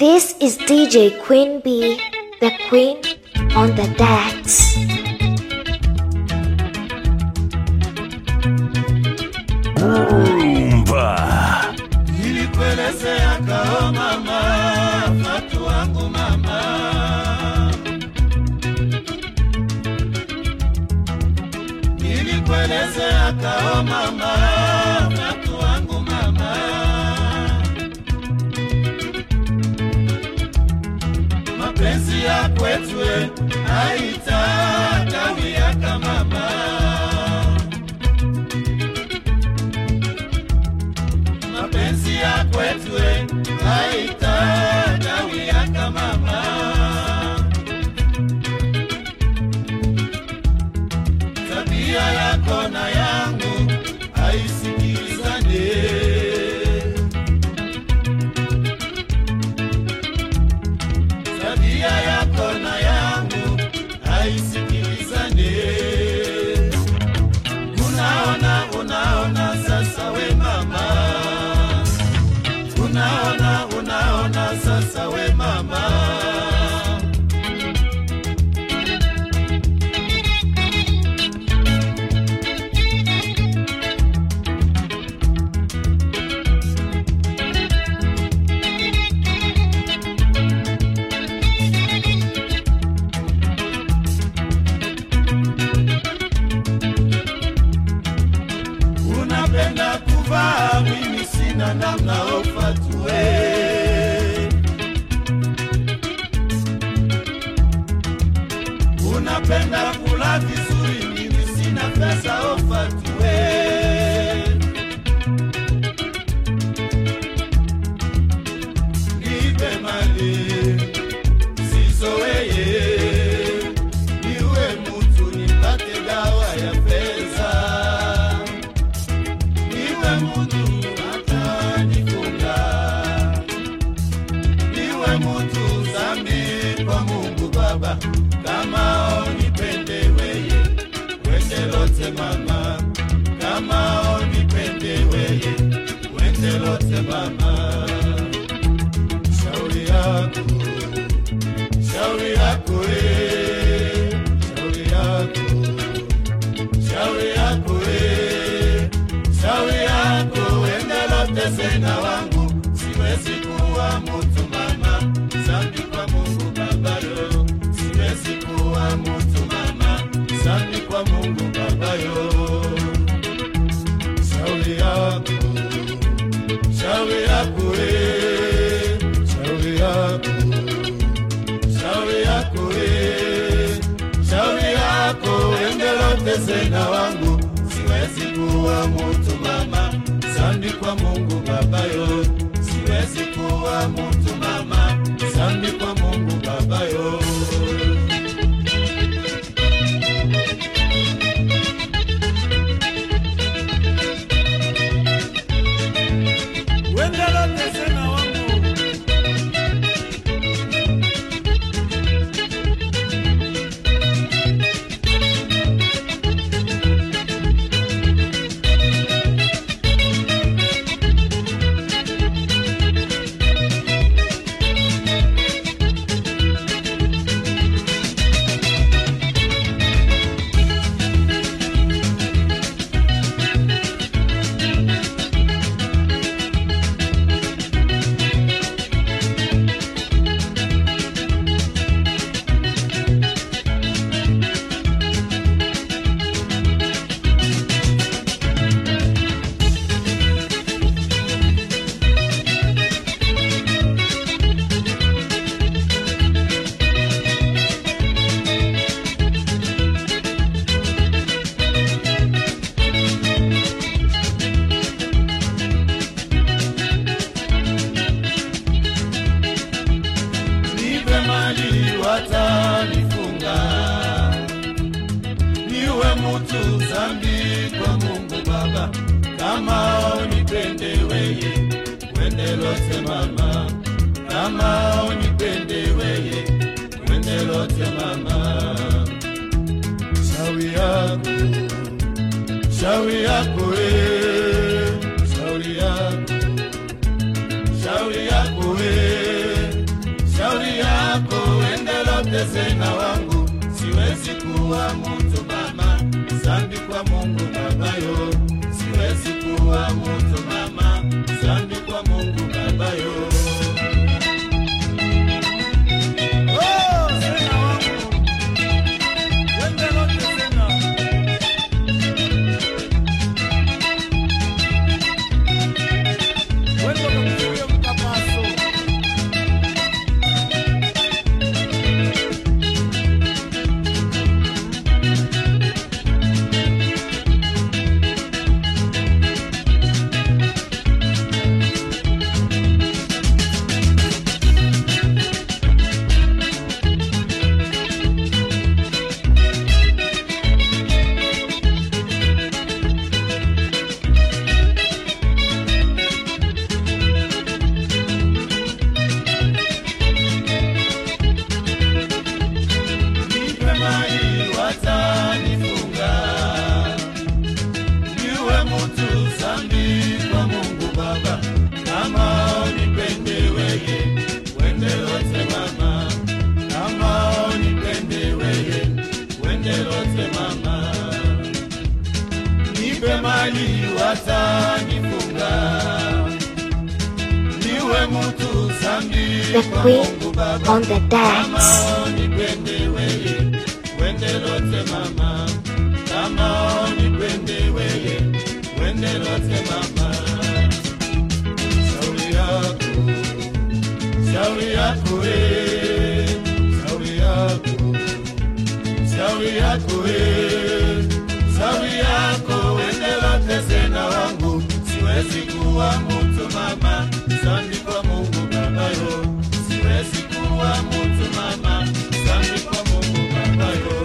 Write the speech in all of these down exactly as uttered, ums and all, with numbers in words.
This is D J Queen B, the queen on the decks. Rumba. Nilikuelezea kao mama, fatu wangu mama. Nilikuelezea kao mama, fatu wangu mama. Mapenzi ya kwetu haitakawia kama mama. Mapenzi ya kwetu haitakawia kama mama. Tabia yako na yangu haisikilizane. Tabia yako na yangu haisikilizane. Unaona, unaona sasa we mama. Unaona, unaona sasa we mama. Unapenda kuvaa, mimi sina namna ufatue. Unapenda kula vizuri, mimi sina pesa ufatue. Nipe mali sizoweye, niwe mtu nipate dawa ya pesa. Niwe mtu atanifunga, niwe mtu zambi kwa Mungu Baba. Kama unipende weye, wende lote mama. Kama unipende weye, wende lote mama. Shauri yako, shauri yako eh, shauri yako, shauri yako eh, shauri yako. Wende lote sena wangu, siwezi kuwa mtu mama. Zambi kwa Mungu Baba yo, siwezi kuwa mtu mama. Zambi kwa Mungu Baba yo. Shauri yako, shauri yako eh, shauri yako, shauri yako eh, shauri yako. Wende lote sena wangu, siwezi kuwa mtu mama. Zambi kwa Mungu Baba yo, siwezi kuwa mtu mama. Zambi kwa Mungu Baba yo. Wende lote sena wangu, watanifunga. Niwe mtu zambi kwa Mungu Baba. Kama unipende weye, wende lote mama. Kama unipende weye, wende lote mama. Shauri yako, shauri yako eh, shauri yako, shauri yako eh, tezena wangu, siwezi kuwa mtu mama, zambi kwa Mungu babayo. Siwezi kuwa mtu mama, zambi kwa Mungu babayo. Oh, tezena wangu, wende lo tezena. Wende lo mtuyo mkapaso. The queen on the dance. Shauri yako eh, shauri yako, shauri yako eh, shauri yako, wende lote tezena wangu, siwezi kuwa mtu mama, zambi kwa Mungu babayo. Siwezi kuwa mtu mama, zambi kwa Mungu babayo.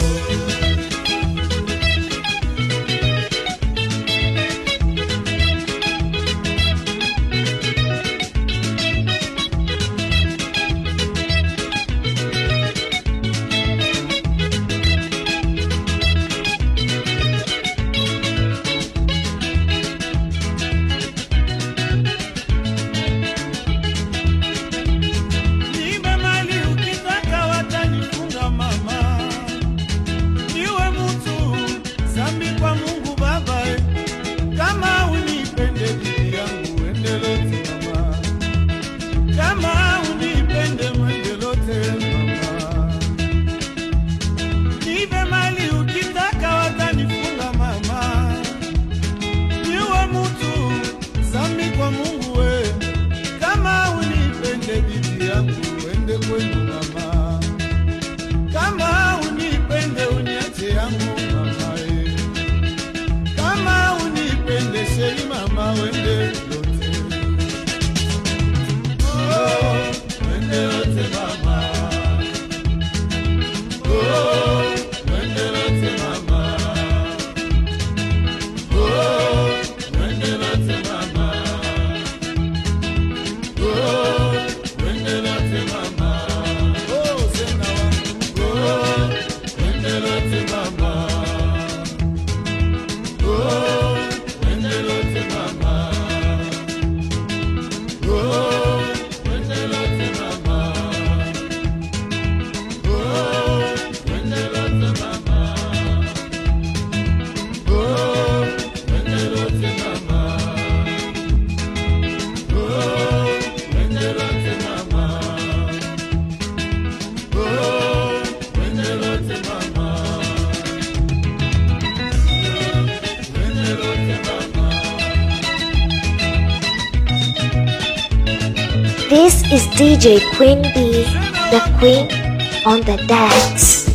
This is D J Queen B, the queen on the dance.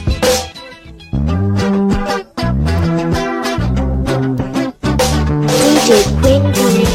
D J Queen B.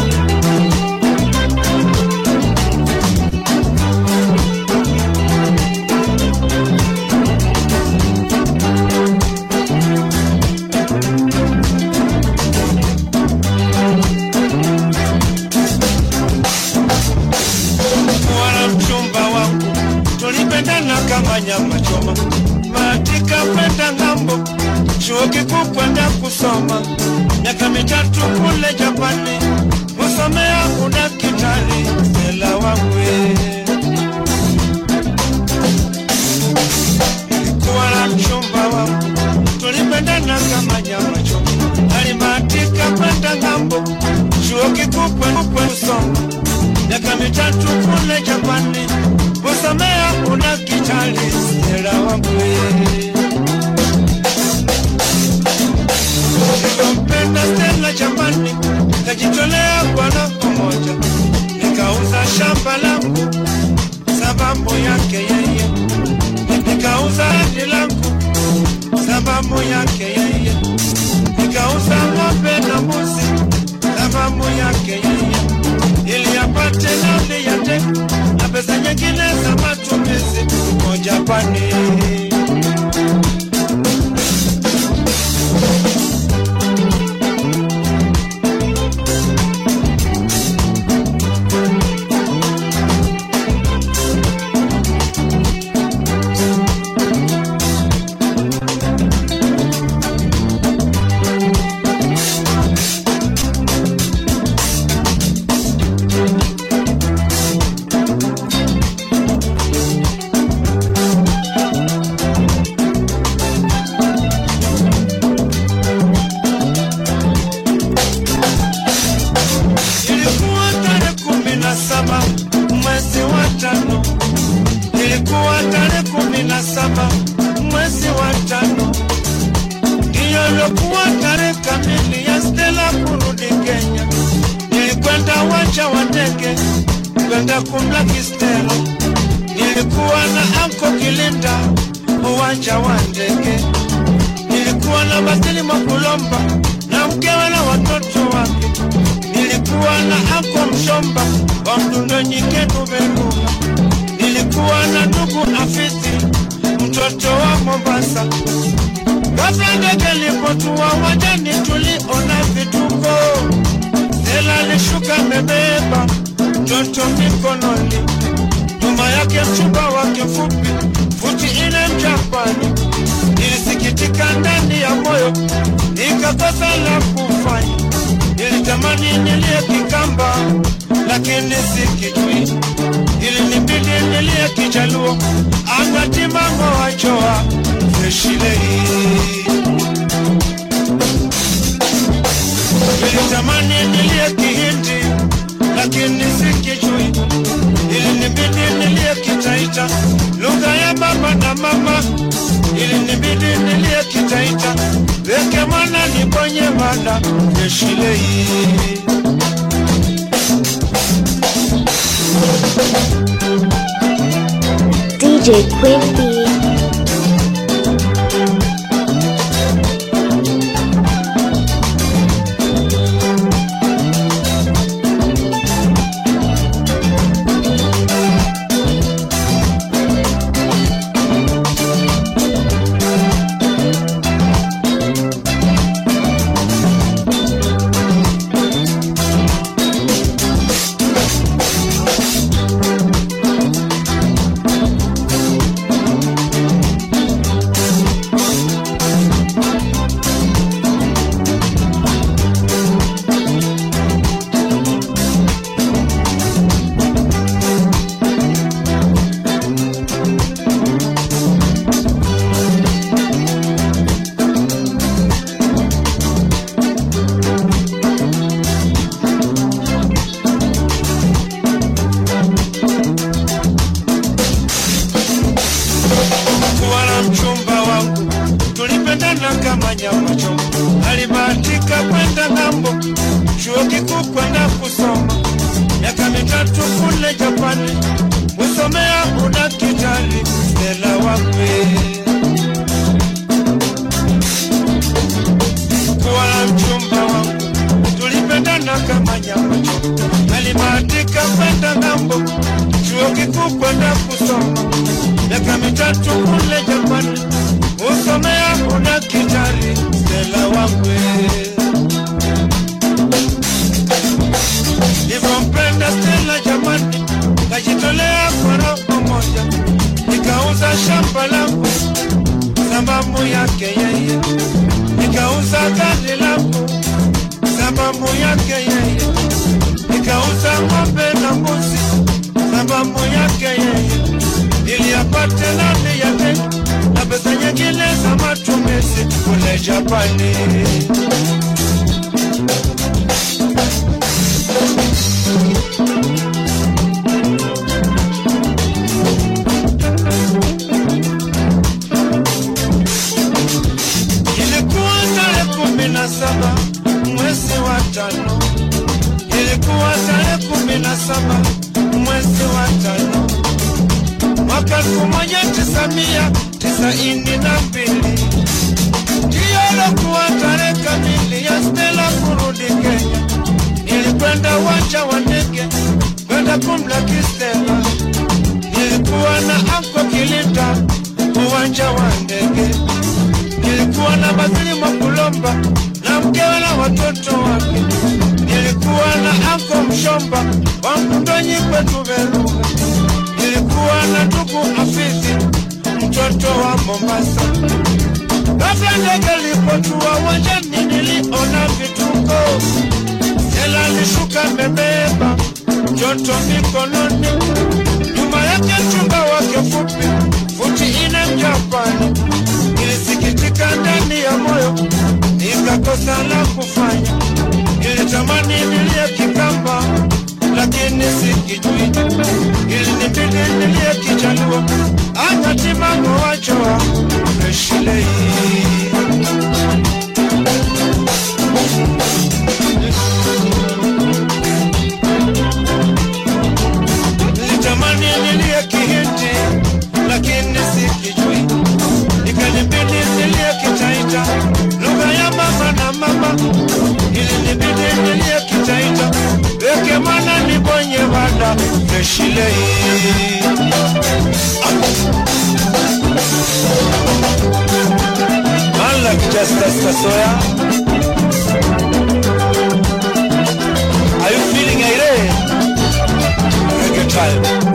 Nyama choma matika kwenda ngambo, chuo kikuu kwenda kusoma, miaka mitatu kule Japani, kusomea udaktari. Ela wangu mitatu kule Japani, kusomea una kichali Stella wangu. Nilimpenda Stella Japani, nikajitolea kwa nafsi moja, nikauza shamba langu sababu yake yeye, nikauza hadi langu sababu yake yeye, nikauza ng'ombe na mbuzi sababu yake yeye, ili apate nauli ya ndege na pesa nyingine za matumizi kwa Japani. Kumlaki Stella, nilikuwa na anko Kilinda uwanja wa ndege, nilikuwa na Basili Makulomba na mkewe na watoto wake, nilikuwa na anko Mshomba wa Mdundo Nyiketu Beruga, nilikuwa na ndugu Afisi mtoto wa Mombasa. Kabla ndege lipotua wajani tuliona vituko, Stella alishuka mebeba mtoto mikononi, nyuma yake mchumba wake fupi futi ine Mjapani. Nilisikitika ndani ya moyo, nikakosa la kufanya, nilitamani nilie Kikamba lakini sikijui, ilinibidi nilie Kijaluo angati mango wachoa freshilei. Nilitamani nilie Kihindi lakini sikijui, ilinibidi nilie Kitaita lugha ya baba na mama, ilinibidi nilie Kitaita weke mwana nibonye mwana freshilei. D J Queen B. Alibahatika kwenda ng'ambo, chuo kikuu kwenda kusoma, miaka mitatu kule Japani, kusomea udaktari Stella wakwe. Kuwa na mchumba wangu, tulipendana kama nyama choma. Alibahatika kwenda ng'ambo, chuo kikuu kwenda kusoma, miaka mitatu kule Japani, kusomea udaktari Stella wakwe. Nilimpenda Stella Japani, kajitolea kwa roho moja, nikauza shamba langu sababu yake yeye, nikauza gari langu sababu yake yeye, nikauza ng'ombe na mbuzi sababu yake yeye, ili apate nauli ya ndege na pesa nyingine za matumizi kule Japani. elfu moja tisa mia tisaini na mbili ndiyo lokuwa tarehe kamili ya Stella kurudi Kenya. Nilikwenda uwanja wa ndege kwenda kumlaki Stella. Nilikuwa na Anko Kilinda uwanja wa ndege. Nilikuwa na Bazili Makulomba na mkewe na watoto wake. Nilikuwa na Anko Mshomba wa Mkundonyi kwetu Beruga. Nilikuwa na ndugu Afizi mtoto wa Mombasa. Kabla ndege lipotua uwanjani niliona vituko. Stella alishuka amebeba joto mikononi. Nyuma yake mchumba wake fupi futi ine Mjapani. Nilisikitika ndani ya moyo, nikakosa la kufanya. Nilitamani nilie Kikamba lakini sikijui. Ilinibidi nilie Kijaluo akati mango wachoa Freshilei. Nilitamani nilie Kihindi lakini sikijui. Ikanibidi nilie Kitaita lugha ya mama na mama. Ilinibidi nilie Kitaita weke mwana nibonye wada Freshilei. Man like Justice Kasoya, are you feeling irate? Reggae time.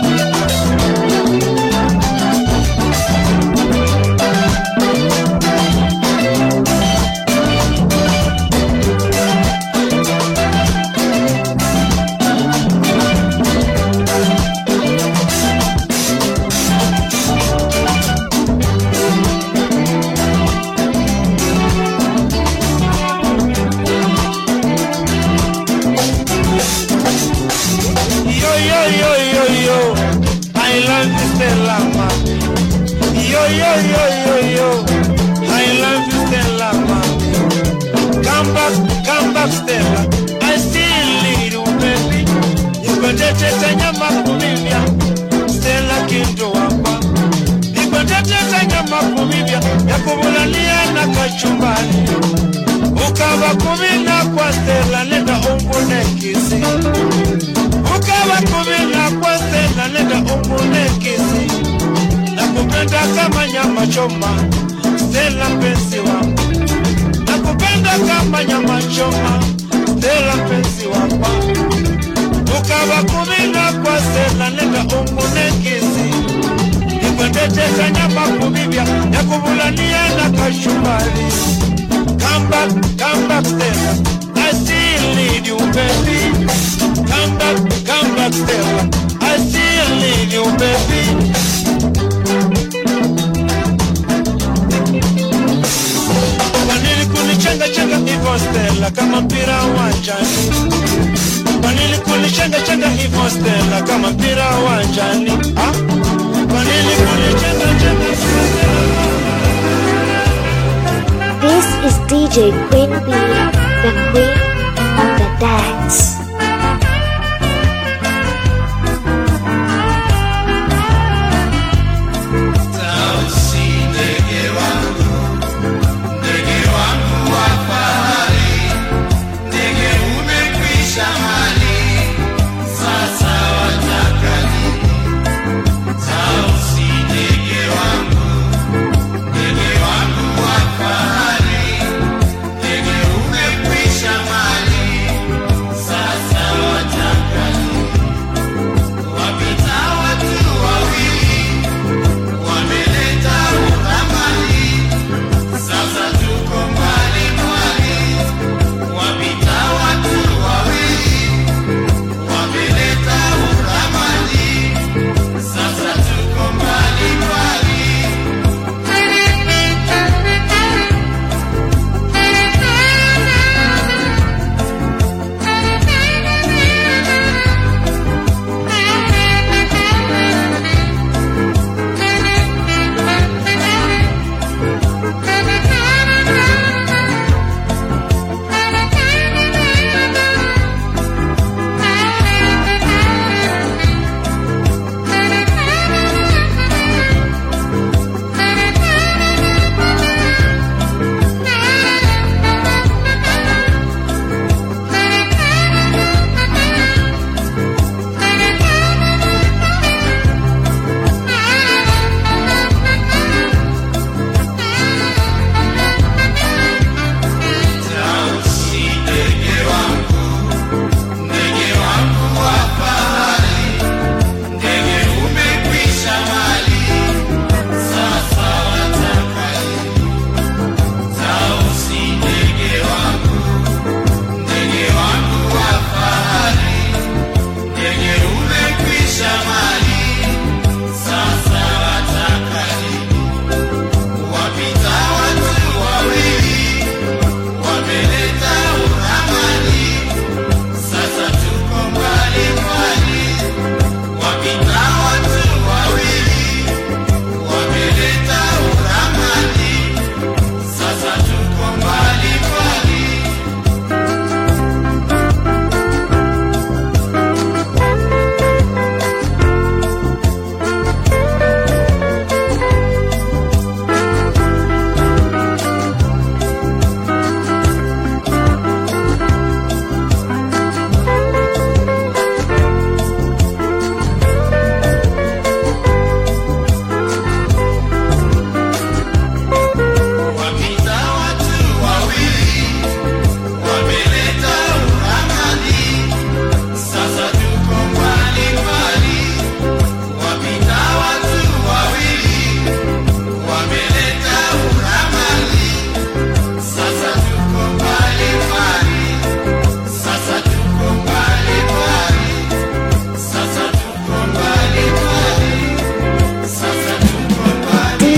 Yo, yo, yo, yo, yo, I love you, Stella, man. Come back, come back, Stella. I still need you, baby. Nikondete nyama kumibia, Stella kinto wapa. Nikondete nyama kumibia, ya kubulalia na kachumbani. Ukawa kumina kwa Stella, nenda umbune kisi. Ukawa kumina kwa Stella, nenda umbune kisi. Nakupenda kama nyama choma, Stella mpenzi wangu. Nakupenda kama nyama choma, Stella mpenzi wangu. Ukawa kumina kwa Stella, nenda umbune kisi. Nikondete nyama kumibia, ya kubulania na kachumbari. Come back, come back, Stella. I still need you, baby. Come back, come back, Stella. I still need you, baby. Kwanili kunichenga chenga hivyo Stella kama mpira uwanjani. Kwanili kunichenga chenga hivyo Stella kama mpira uwanjani. Ah? Kwanili kunichenga chenga hivyo Stella. This is D J Queen B, the queen on the dance. Sa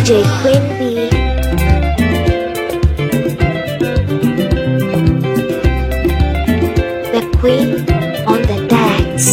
D J Queen B, the queen on the decks.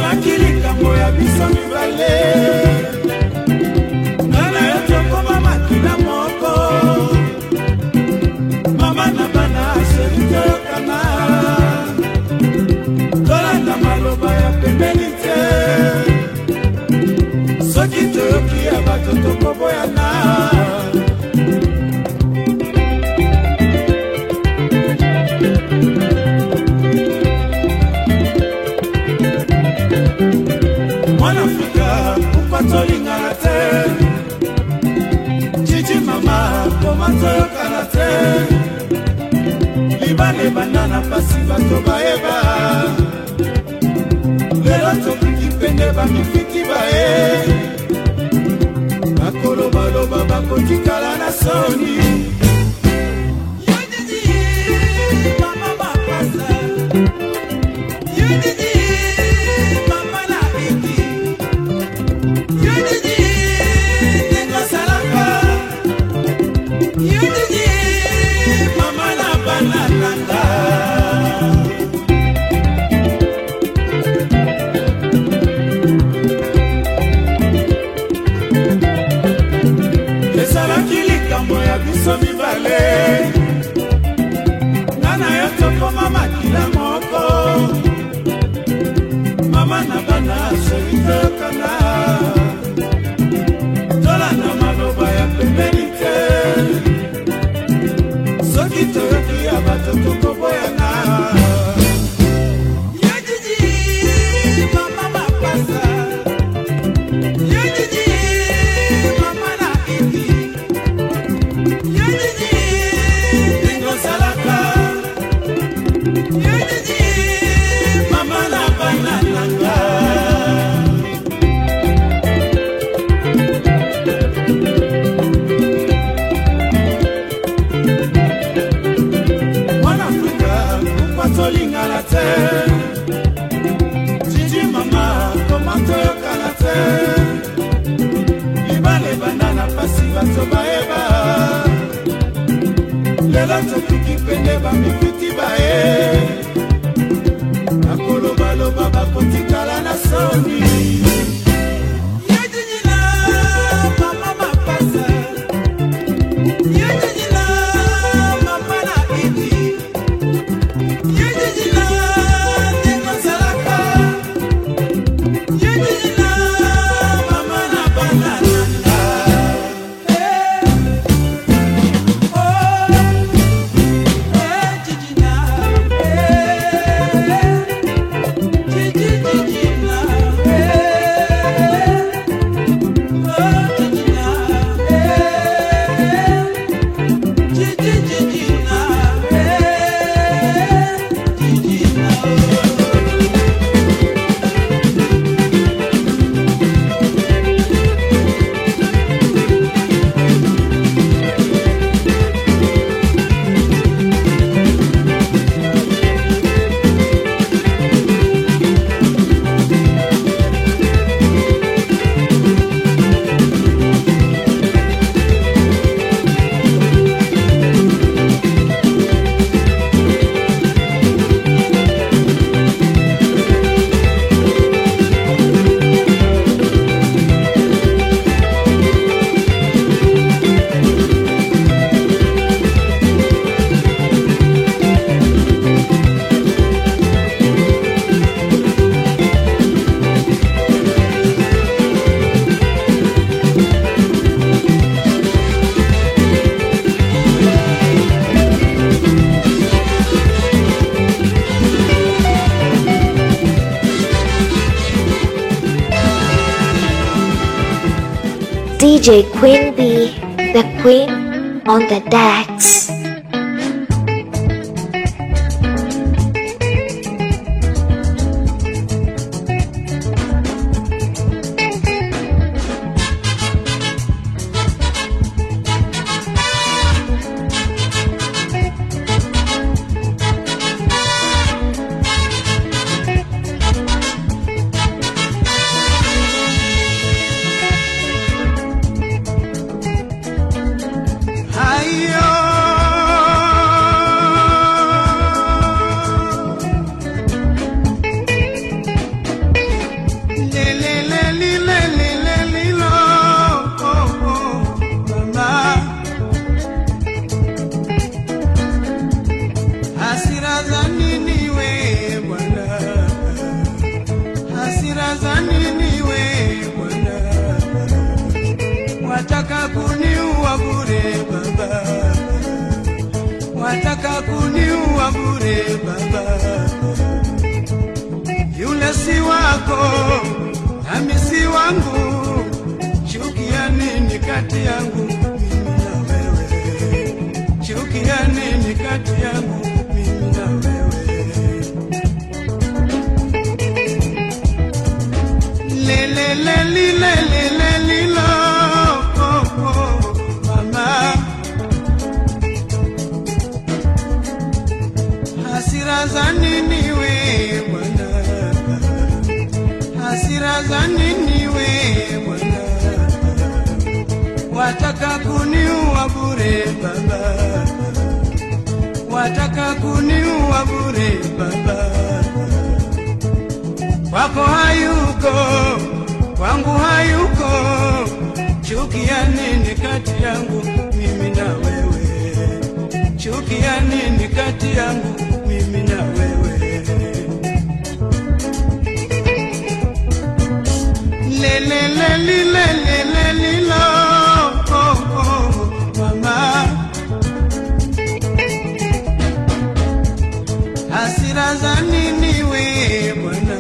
Libane banana pasiva tobaeba lelo tokiki pende bakifiti bae bakolo baloba bakotikala na soni mama bapasa mama na iki nengo salaka mama na banana. Biso mibale nana yoto koma makila moko mama na bana sherito kana tola na maloba ya pembeni te soki toyoki ya bato tokoboyana yejiji mama mapasa yejiji mama na iki mama na banana. Mwana Afrika kupatso lingala te Gigi mama komanto yokala te Libale banana pasiva tobaeba Lela tokiki pende bamifiti bae Akolo balo baba kotikala na soni Yejijila mama mapasa Yejijila mama na iti Yejijila nengo salaka Yejijila mama na banana. D J Queen B, the queen on the decks. Wataka kuniua bure baba, wataka kuniua bure baba. Yule si wako nami si wangu, chukia nini kati yangu mimi na wewe? Chukia nini kati yangu mimi na wewe? Le le le le le le le lo hasira za nini we bwana, hasira za nini we bwana, wataka kuniua bure baba, wataka kuniua bure baba. Wako hayuko, kwangu hayuko, chukia nini kati yangu mimi na wewe? Chukia nini kati yangu mimi na wewe? Le le le le le le le le lo oh oh mama, hasira za nini we bwana,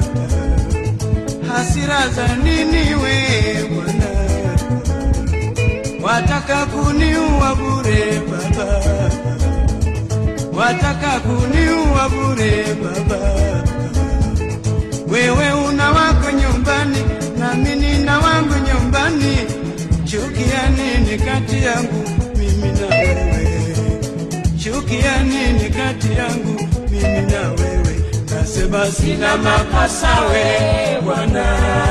hasira za nini we bwana, wataka kuniua bure baba, wataka kuniua bure baba. Wewe una wako nyumbani na mimi nina wangu nyumbani, chukia nini kati yangu mimi na wewe? Chukia nini kati yangu mimi na wewe? Nasema sina makosa we bwana,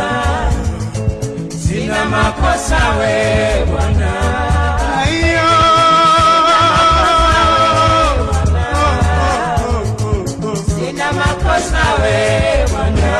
sina makosa we bwana. Ayo sina makosa we bwana.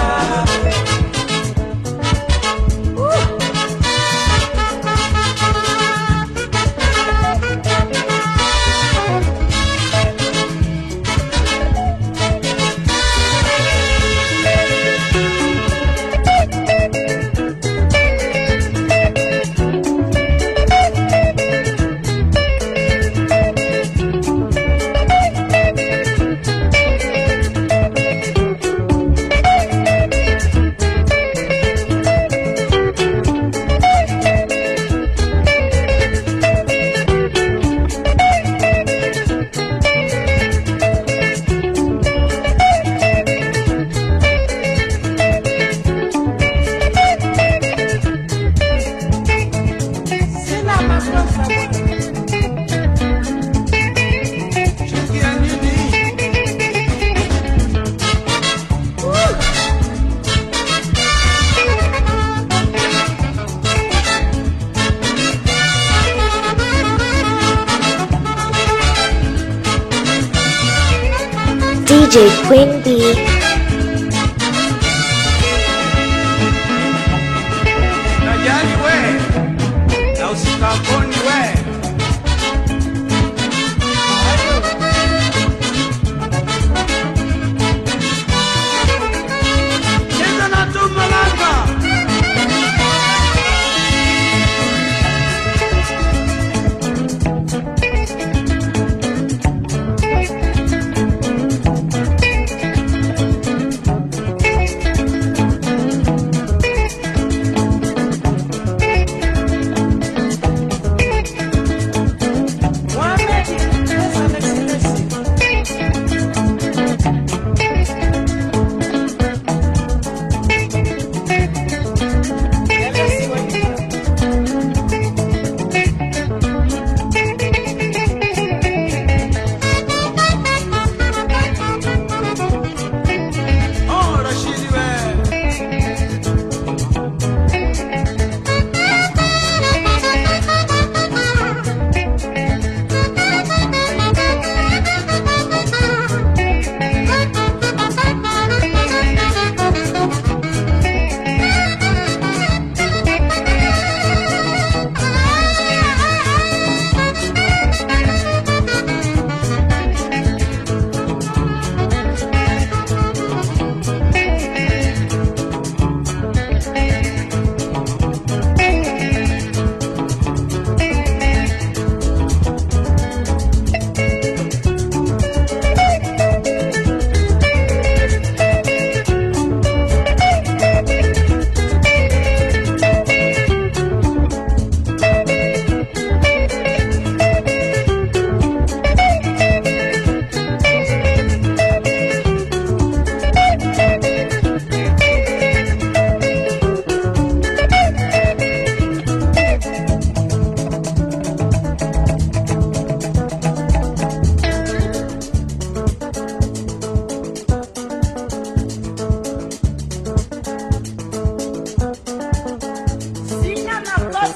D J Queen B. Najali we, na usikaponi we. Cheza na tumalaka.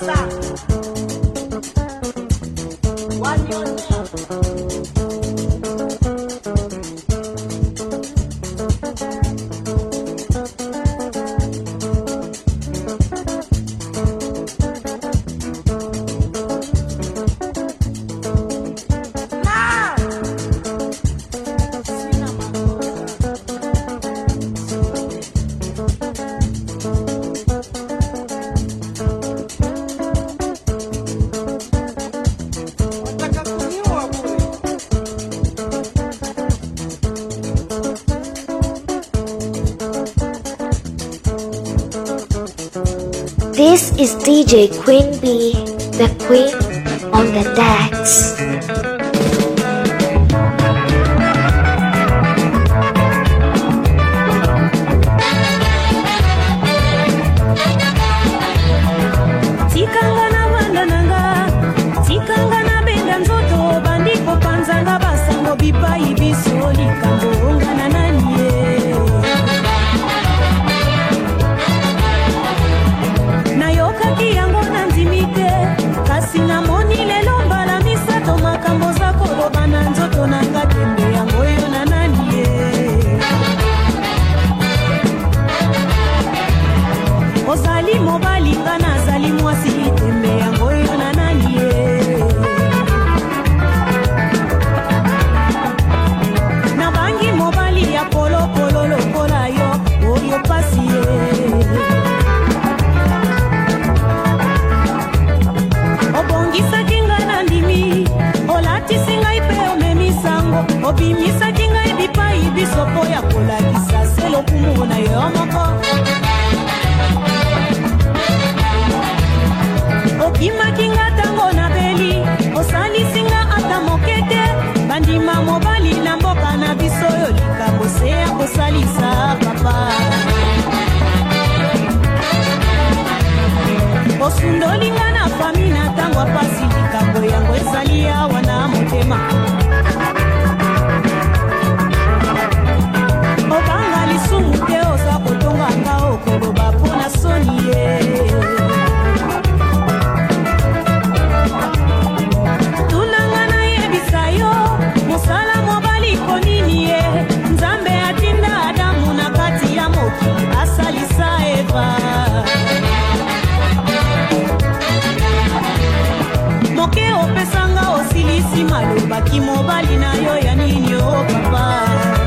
This is D J Queen B, the queen on the decks. Tikanga na wanda nanga, tikanga na benda nzoto, bandiko panzanga basango bipai biso likambo ongana nanie. Nayokaki yango nanzimite, kasi namoni lelo mbala misato makambo zako loba na nzoto nanga tembe yango yo na nanie. Ozali mobali nga nazali mwasi tembe yango yo na nanie. Nabangi mobali ya polo polo lokola yo oyo pasi ye. Obongisaki nga na ndimi, olatisi ngai pe omemisango, obimisaki ngai bipai biso po ya kolakisa se lokumu na yo moko. Okimaki nga tango na beli, osalisi nga ata mokete, bandima mobali na mboka na biso yo likambo se ya kosalisa papa. Osundoli nga na fami na tango apasi likambo yango ezali awa na motema. Obanga lisumu te oza kotonga nga okoloba mpona soni ye. Tunanga na yebisa yo, mosala mobali konini ye. Nzambe atinda Adamu na kati ya mokili asalisa Eva. Moke opesanga osilisi malobaki mobali na yo ya nini o papa.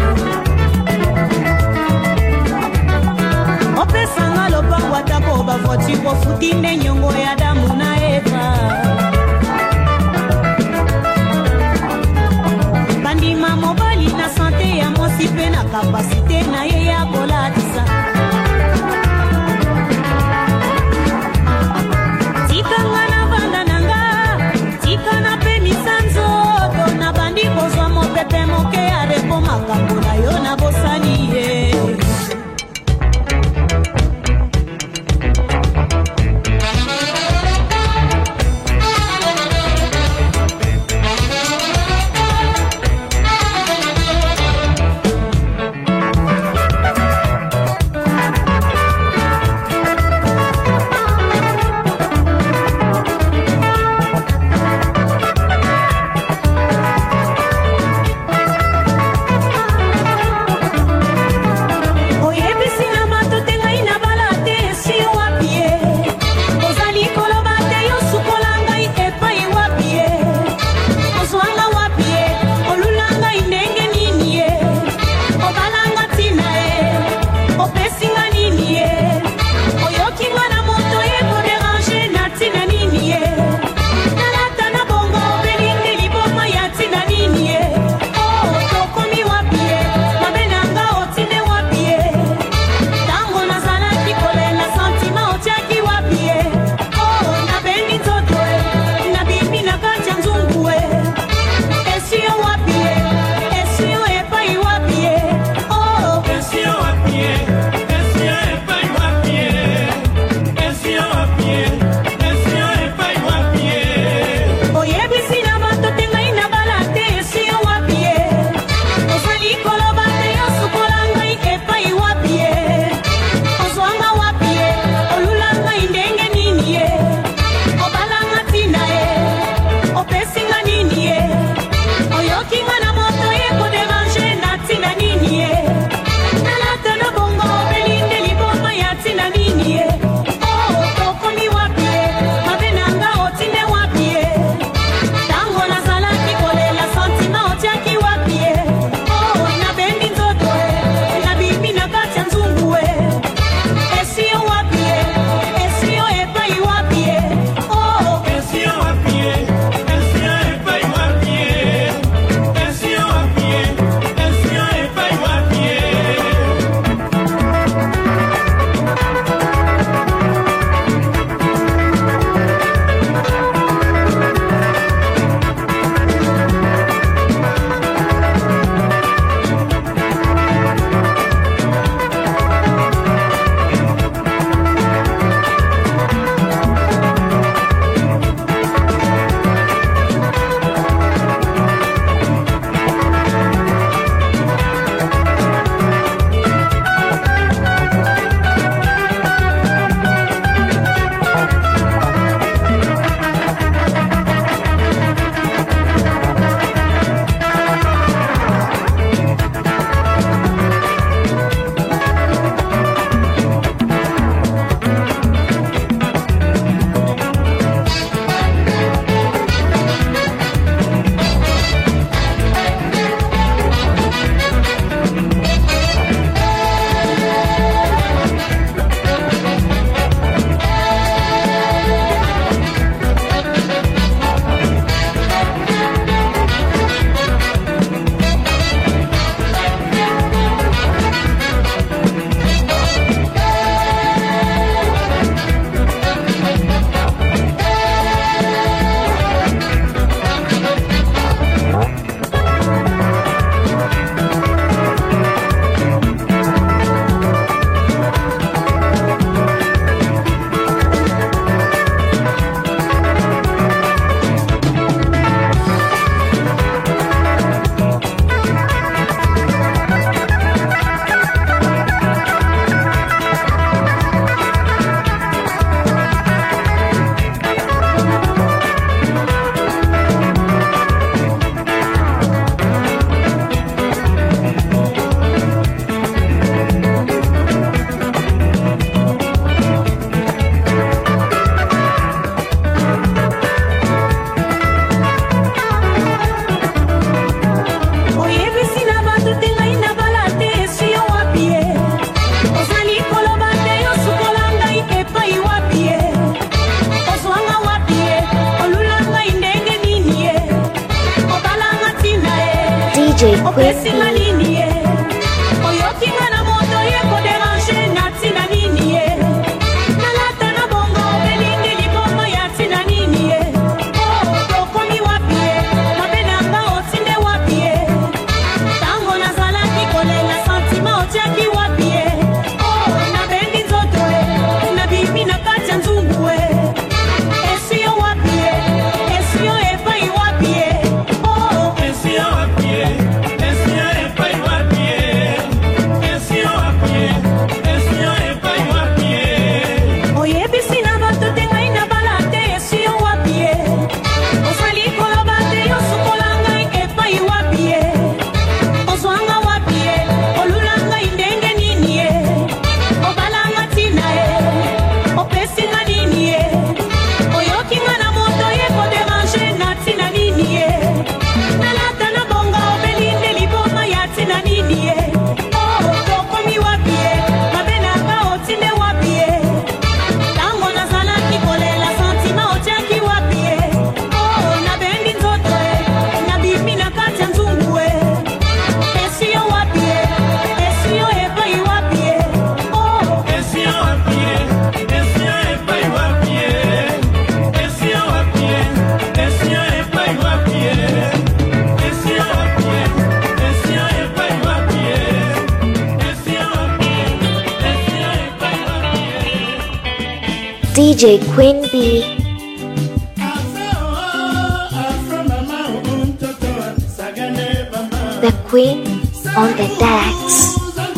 Opesanga lopango atako bavoti kofuti nde nyongo ya Adamu na Eva. Bandima mobali na sante ya mosi pe na kapasite na ye ya kolatisa. Tikanga na vanda nanga, tikana pe misanzo, dona bandi kozwa mopepe moke ya repo makambo na yo na bosani ye. J Queen B. D J Queen B. The Queen on the decks.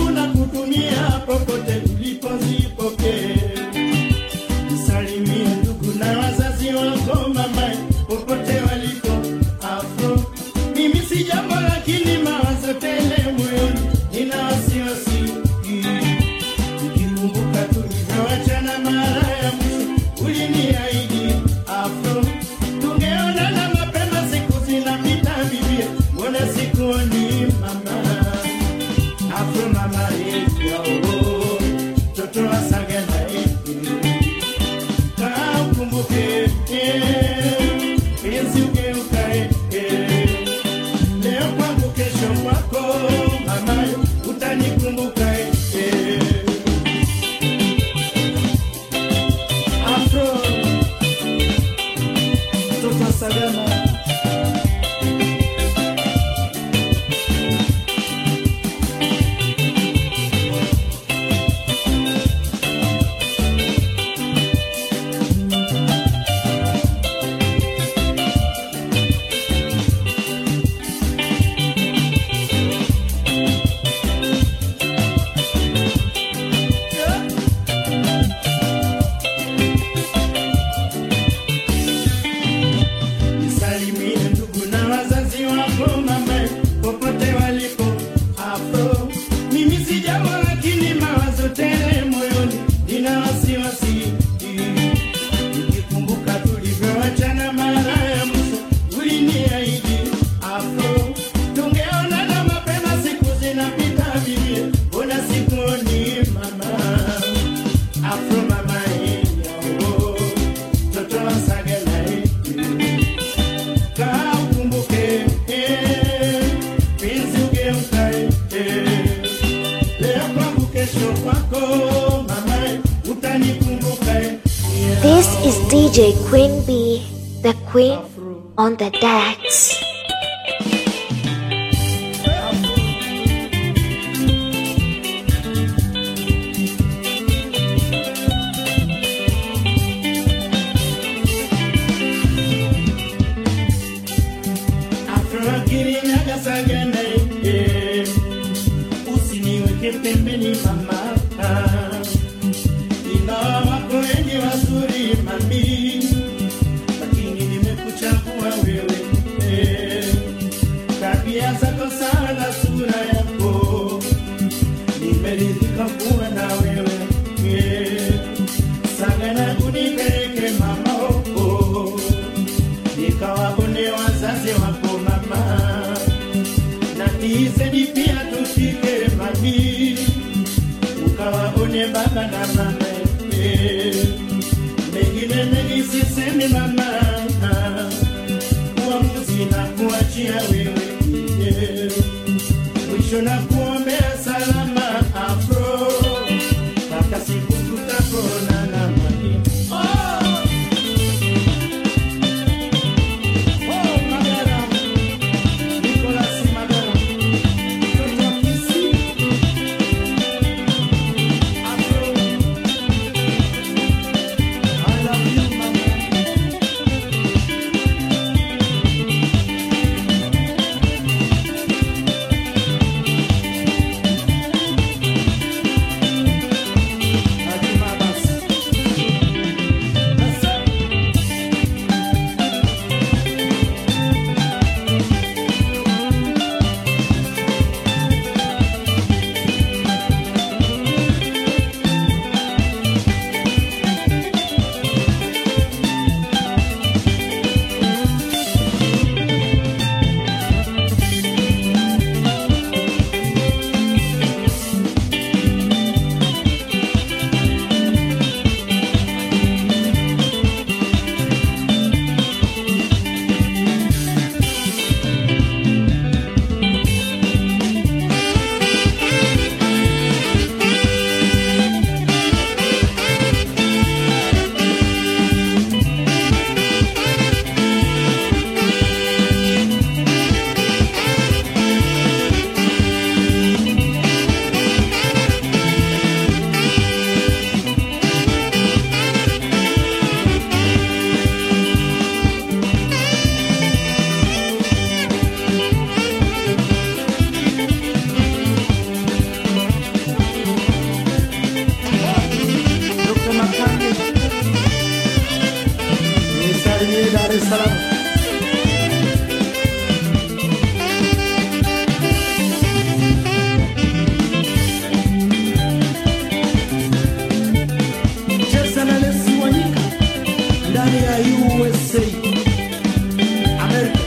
This is D J Queen B, the Queen on the decks. Pembeni mama, ingawa wako wengi wazuri mami, lakini nimekuchagua wewe. Tabia zako sana, sura yako, nimeridhika kuwa na wewe. Sagana unipeleke mama huko, nikawaone wazazi wako mama, na tiseni pia tufike mami, ukawaone baba na mama. Mengine mengi sisemi mama, uamuzi na kuachia wewe. Dar es Salaam. Cheza na Lesi Wanyika ndani ya U S A America.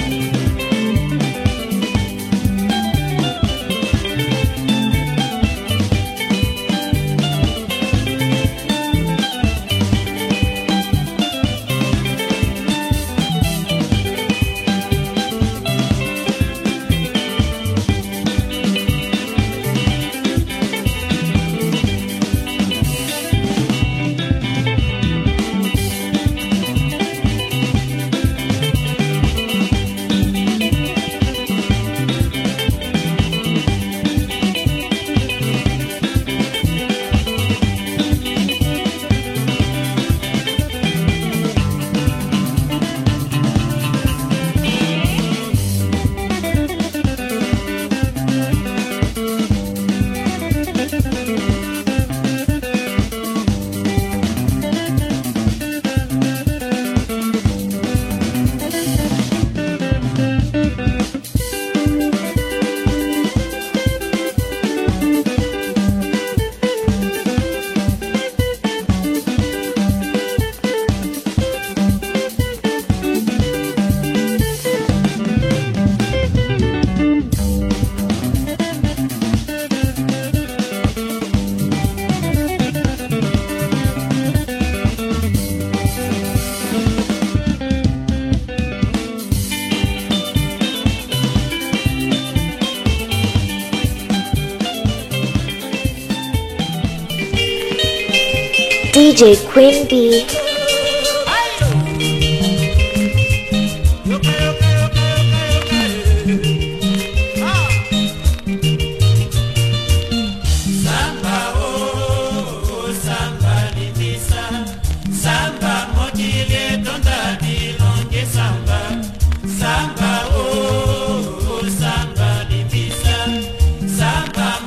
D J Queen B.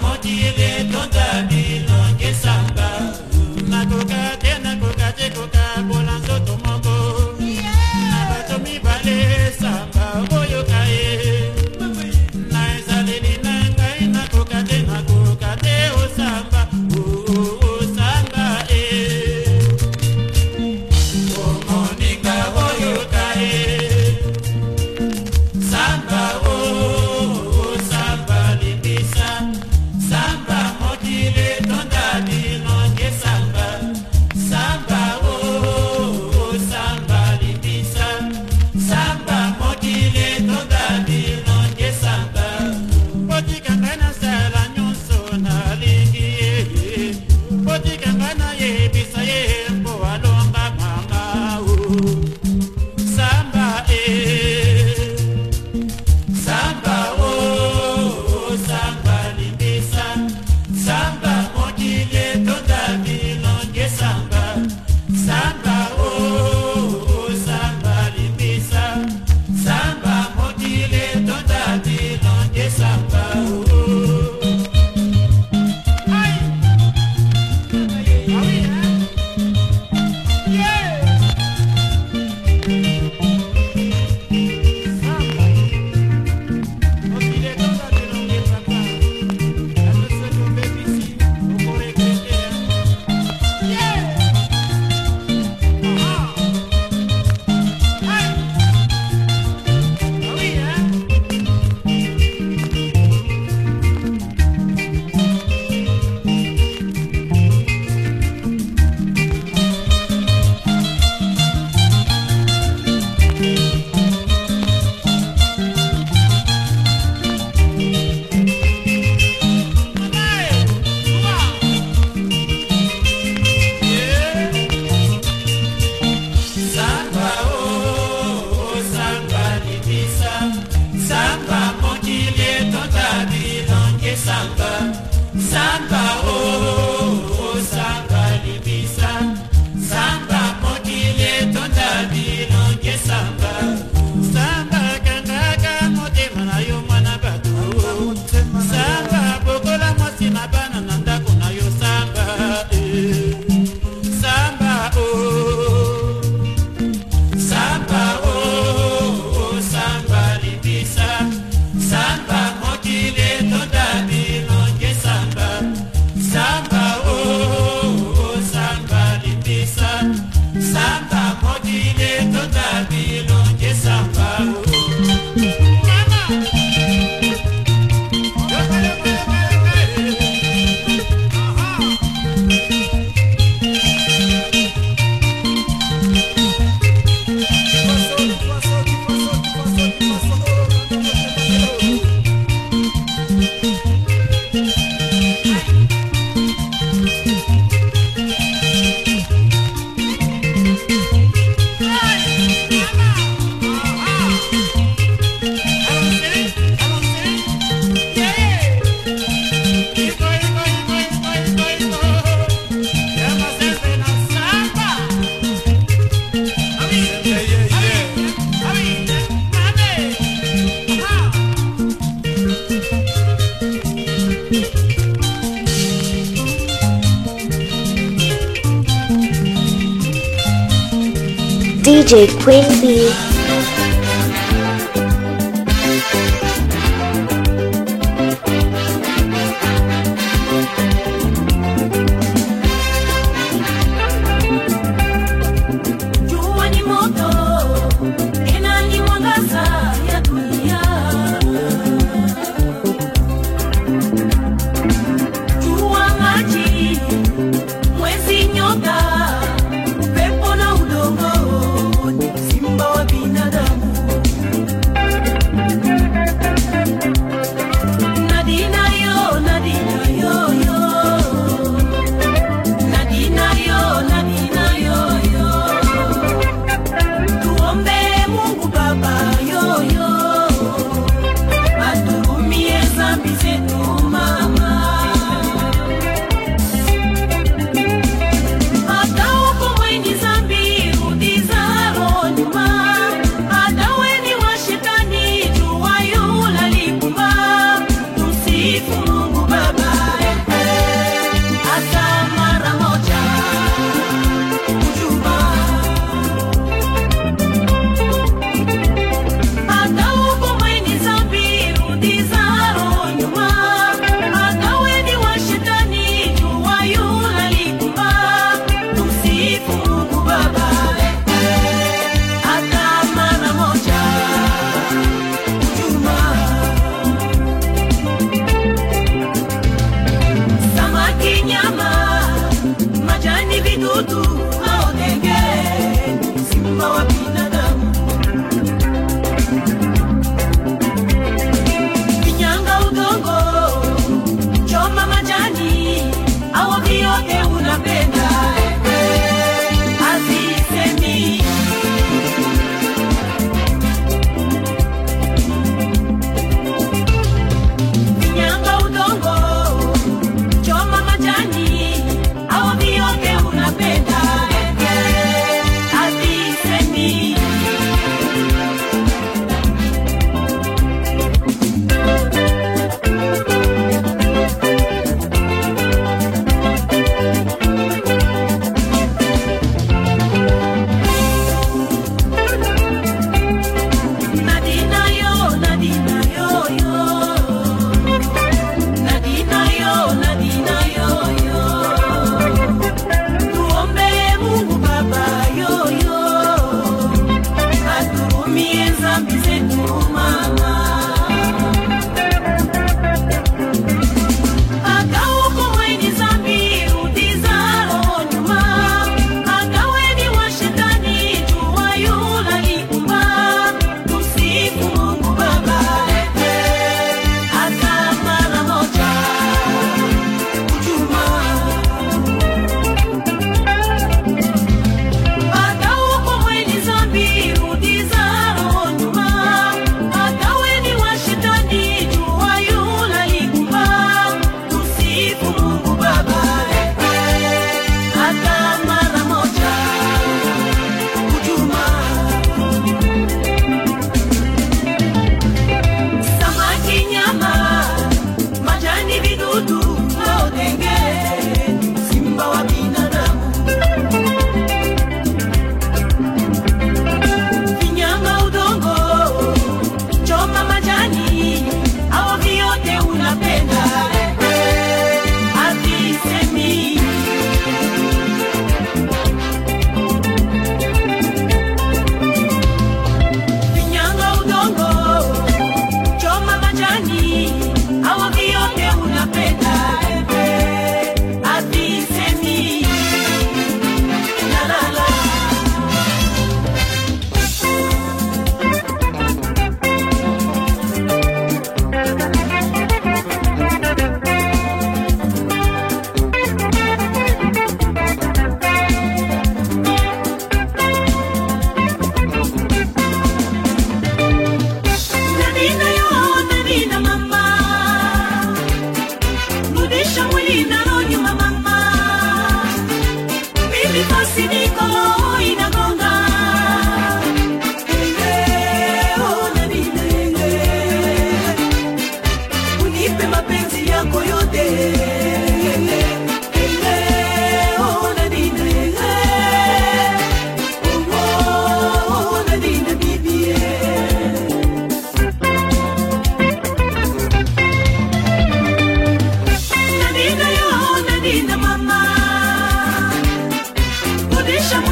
Nakoka, nakoka, nakoka. D J Queen B.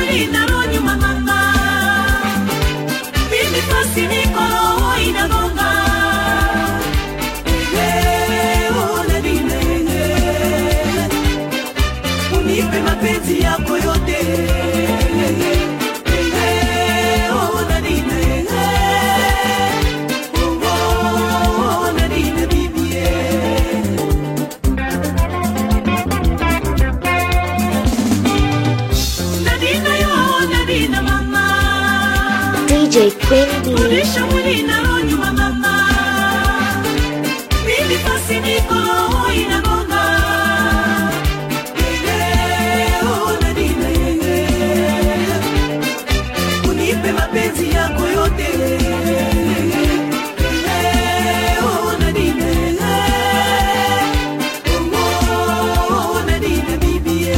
mwili na roho nyuma mama. Mimi fasi niko roho inagonga. Leo na dine unipe mapenzi yako yote. Leo na dine oh na dine bibie. Nadina yo nadina mama. D J Queen B. Rudisha mwili na roho nyuma mama. Mimi fasi niko roho inagonga. Leo nadina unipe mapenzi yako yote. Leo nadina oh nadina bibie.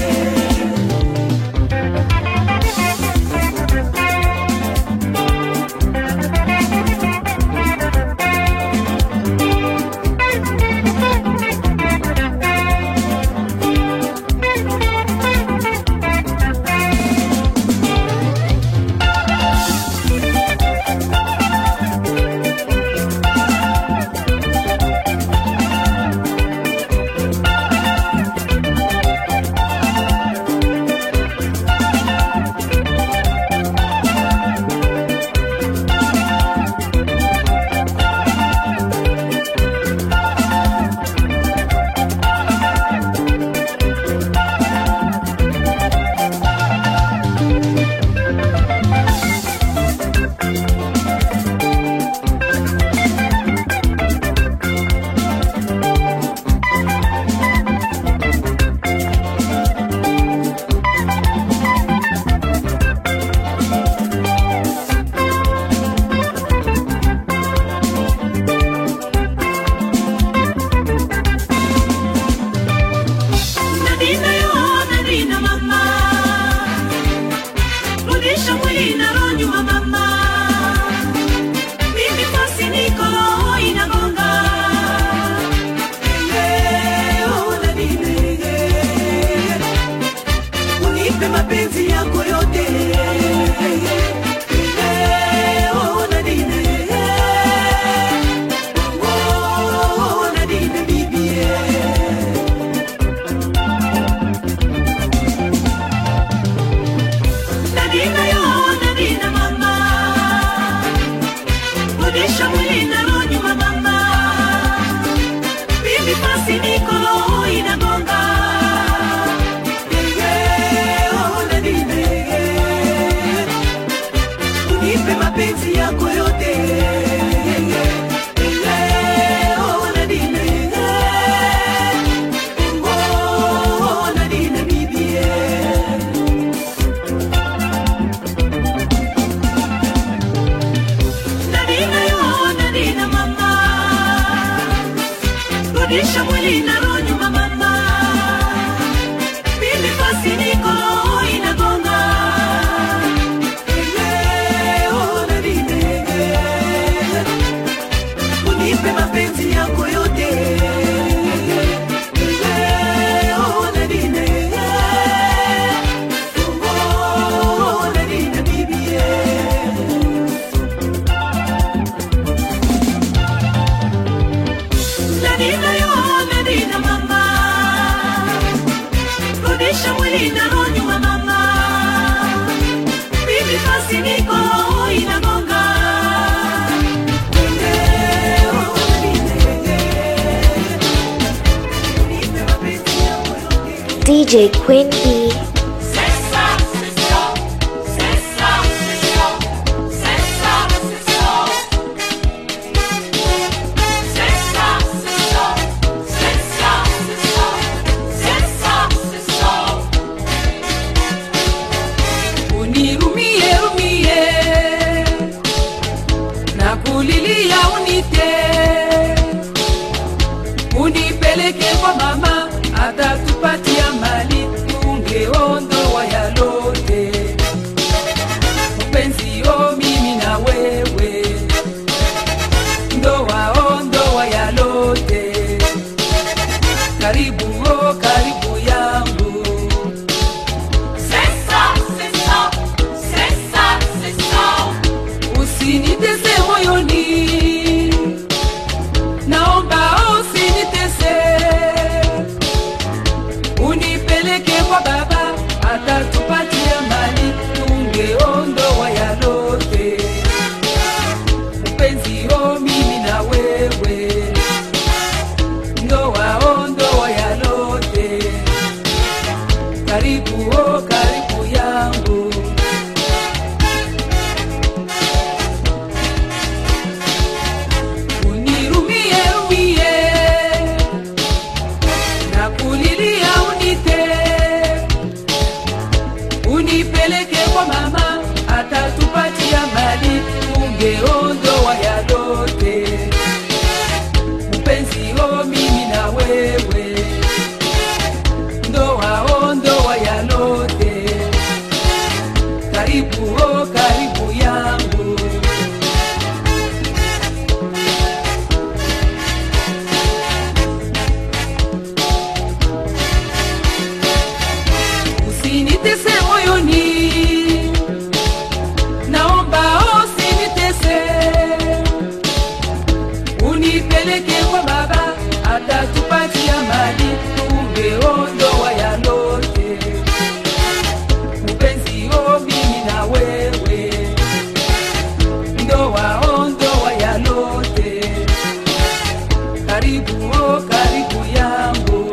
Nadina yo nadina mama. Rudisha mwili na roho nyuma mama. Mimi fasi niko roho inagonga. Leo nadina unipe mapenzi yako yote. Leo nadina oh nadina bibie. Nadina yo nadina mama. Rudisha mwili na roho nyuma mama. Mimi fasi niko roho inagonga. Leo nadina unipe mapenzi yako yote. Leo nadina oh nadina bibie. Nadina yo nadina mama. Rudisha mwili na roho nyuma mama. Mimi fasi niko roho inagonga. Leo nadina unipe mapenzi yako yote. Leo nadina oh nadina bibie. Nadina yo nadina mama. Rudisha mwili na roho nyuma mama. Mimi fasi niko roho inagonga. Leo nadina unipe mapenzi yako yote. D J Queen B. Unirumie rumie na kulilia unite. Unipeleke kwa mama atatupatia mali tungeondoa yalote. Mpenzi yo mimi na wewe ndoa ondoa yalote. Karibu oh karibu yangu. Sesa sesa mama atatupatia mali, ungeondoa ya yote. Mpenzi o mimi na wewe, ndoa ondoa ya yote. Karibu o karibu yangu, usinitese moyoni, naomba usinitese. Unipeleke kwa baba atatupatia mali, ungeondoa ya yote. Mpenzi o mimi na wewe, ndoa ondoa ya yote. Karibu o karibu yangu.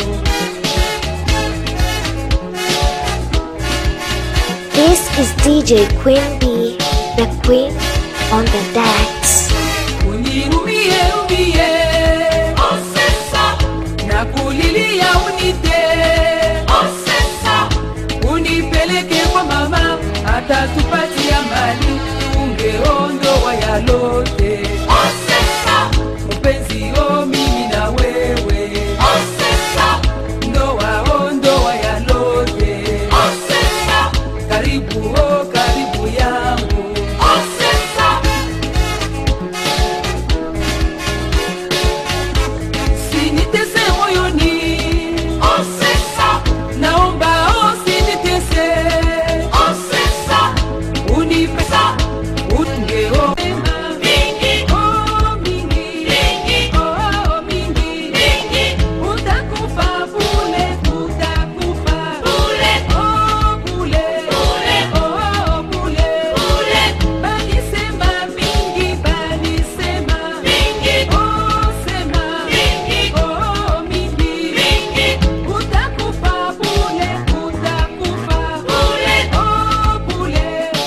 This is D J Queen B, the queen on the decks. Unirumie umie, osesa, na kulilia unite, osesa. Unipeleke kwa mama atatupatia mali, ungeondoa ya yote. Osesa, mpenzi o mimi na wewe, osesa. Ndoa ondoa ya yote. Osesa, karibu o karibu yangu. Osesa, usinitese moyoni. Osesa, naomba usinitese. Osesa, unipesa ungeo mingi, oh mingi, mingi, oh mingi, mingi. Utakufa bule, utakufa bule, oh bule, bule, oh bule, bule. Balisema mingi, balisema mingi, oh sema mingi, oh mingi, mingi. Utakufa bule, utakufa bule, oh bule.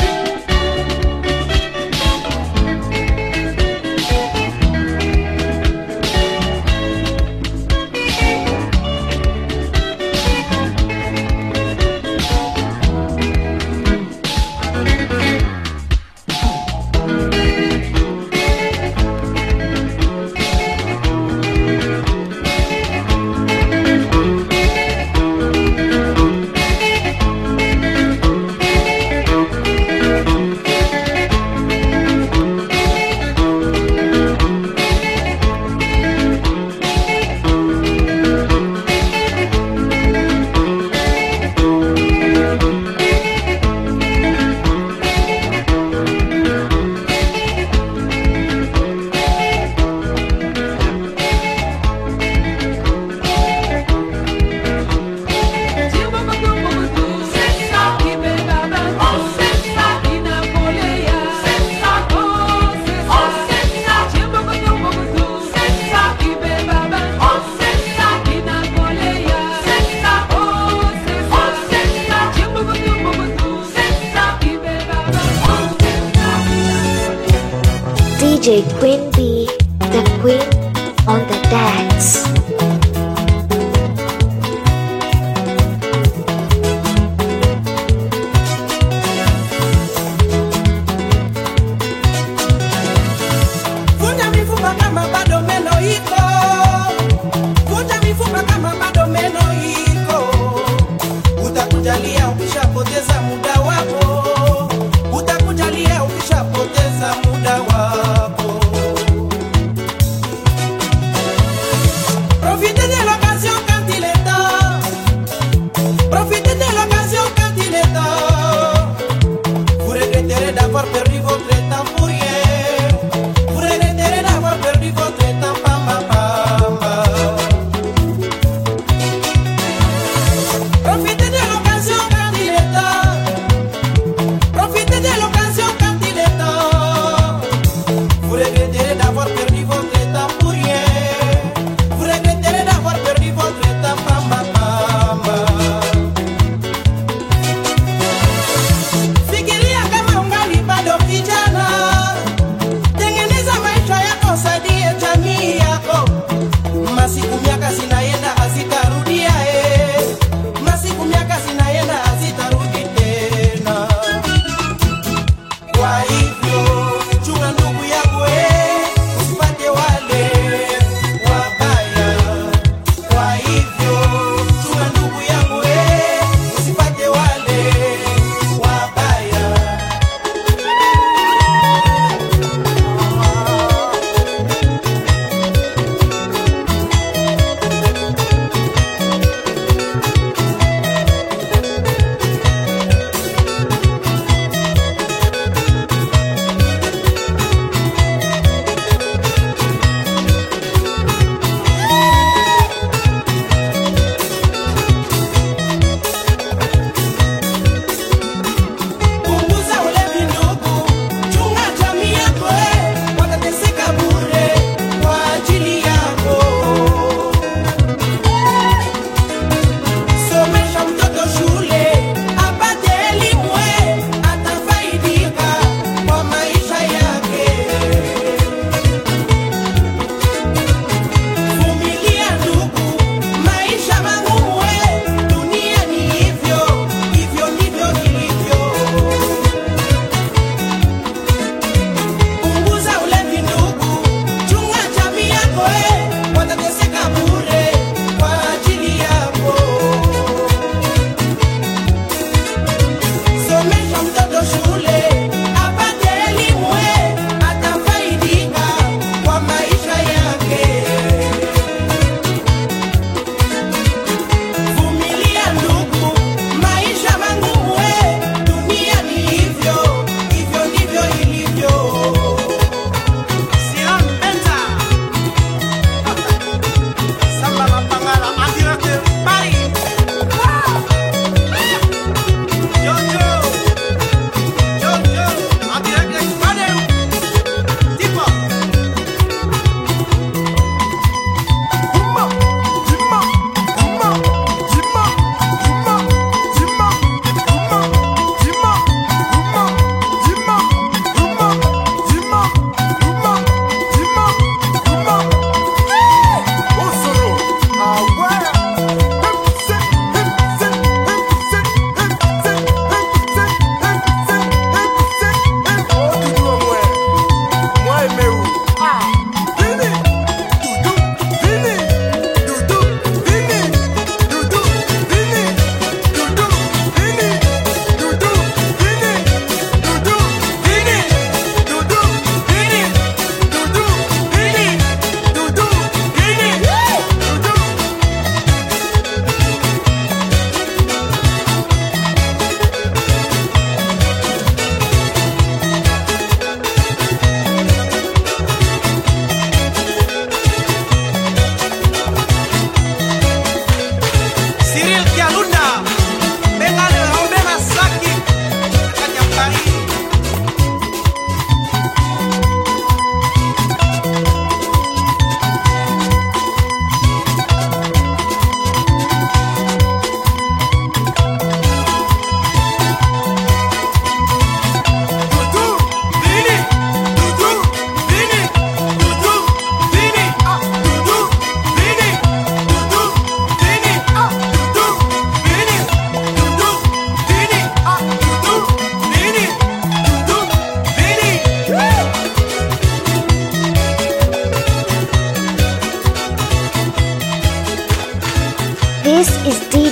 D J Queen B, the queen on the decks. Vunja mifupa kama bado meno iko, vunja mifupa kama bado meno iko. Utakujalia ukishapoteza muda wako, utakujalia ukishapoteza muda wako.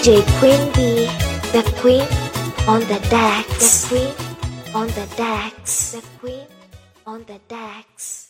J Queen B, the queen on the decks. The queen on the decks. The queen on the decks.